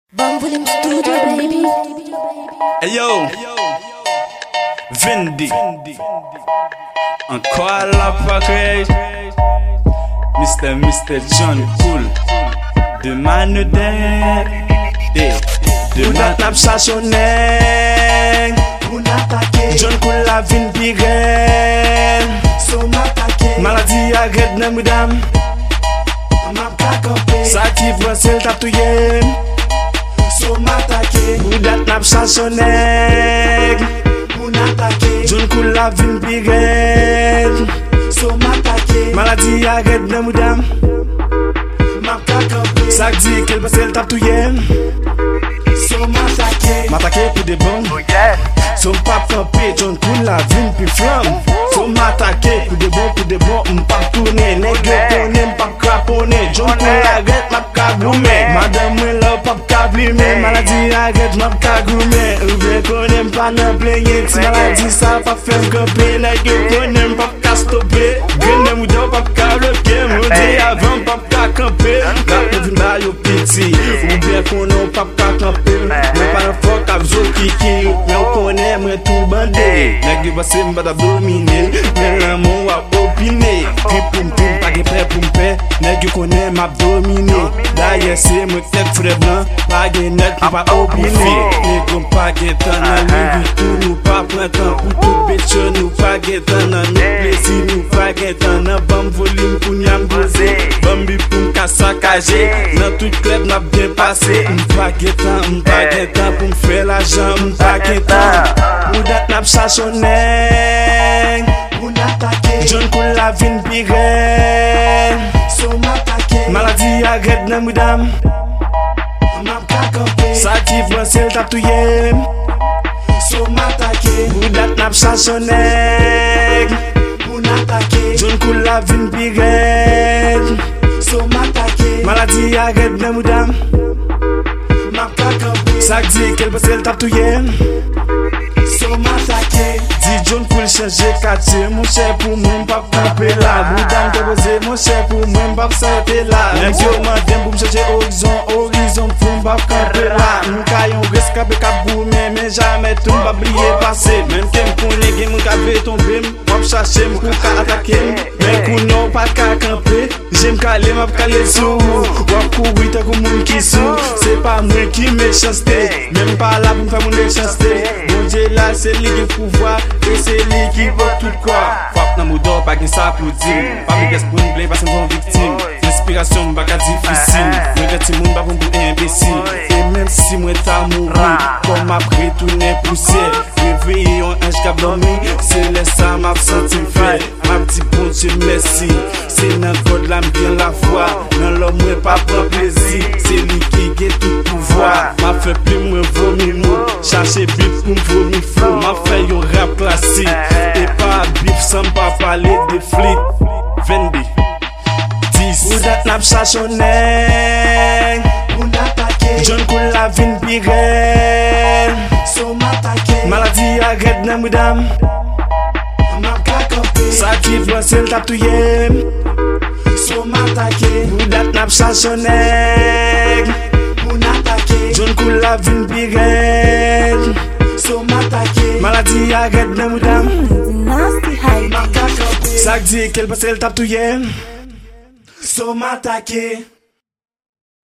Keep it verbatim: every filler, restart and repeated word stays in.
Bam Volume Studio, baby. Hey yo, Vindy. Encore la paquet. Mister Mister John Cool. De Manudin. De Matnap Sachoneng. John Cool la vin pirel. Maladie à red na madame. Ça qui va c'est tatouyen. Boudat nap Sachoneng. John Cool la vin pirel. Maladie à red na madame. Ça dit qu'elle passe le tatouyen. M'attaquer pour des bombes. Son pap campé, John Cool la vin pi flamme. Son m'attaquer pour des bons, pour des bons, m'pap tourner. Nègre tourner, m'pap craponner. John Cool arrête, m'ap kagoumer. Madame moi là, pap kablimer. Maladie arrête, m'ap kagoumer. Ouvre connaît, m'pas n'en plaigner. Si maladie ça, pas faire camper. Nègre connaît, m'pap kastopper. Grenè moudon, pap kabloquer. Maudit avant, pap kakamper. La vin ba yo piti. Ou bien qu'on a pap kakamper. M'en pas n'en fuck, avzo kiki. M'en connaît. Mwen tou bande, nèg di basse m'bada dominer. Men l'amour a opiné. Pri poum poum, pa gen prêt pou m'pè. Nèg yo connaît m'a dominé. D'ailleurs c'est moi tête frère blanc. Pa gen nèg qui pa opiné. Nèg yo pa gen tan nan Louis tout. Nou pa pran tan pou tout bitch. Nou pa gen tan nan nou plaisir. Nou pa gen tan nan Bam Volume pou nyam dosé. Bambi pou m'ka sakaje. Nan tout club n'a bien passé. M'pa gen tan, m'pa gen tan pou m'fè l'argent. M'pa gen tan. Boudat nap Sachoneng. John Cool la vin pirel. Maladie à red na madame. Ça qui va c'est le tatouyen. Boudat nap Sachoneng. John Cool la vin pirel. Maladie à red na madame. Ça dit qu'elle passe le tatouyen. Dis John Cool changer quartier. Mon cher pour moi m'pas camper là. Boudam te poser mon cher pour moi m'pas s'arrêter là. Nèg yo mandem pour m'changer horizon. Horizon pour m'pas camper là. Nous caillons risque avec cap gourmet. Mais jamais tout m'pas briller passer. Même qu'elle pour les game m'ka ve tomber. M'pas chercher m'kou ka attaquer. Mais kou non pas ka camper. J'aime caler m'pas caler sous. Wap courir ta comme moun qui sou. C'est pas moi qui méchanceté. Même pas là pour me faire mon méchanceté. Mon Dieu là c'est lui qui pouvoir. Et c'est lui qui veut tout quoi. Fap nan moudon, pa gen sa pou dim. Pa mi ges pou n'blé, pa sen son victime. L'inspiration m'baka difficile. Mwen reti moun pa pou m'bou imbécile. Et même si mwen ta mouri, comme après tourner poussière. Réveillé un ange k'ap dormi. C'est les ça m'a senti fait. Ma petit bon Dieu merci. C'est nan God la m'bien la foi. Nan l'homme mwen pa prend plaisir. C'est lui qui gen tout pouvoir. M'a fait plus mwen vomi mou. Chercher bif pou m'vomi flou. M'a fait yon rap classique. Et pas bif sans pas parler de flics. Vindy dix Boudat nap Sachoneng. John Cool la vin pirel. Maladie à red na madame. Ça qui va c'est le tatouyen. Boudat nap Sachoneng. John Cool la vin pirel. Maladie à red na madame. Ça dit qu'elle passe le tatouyen. So m'attaquer.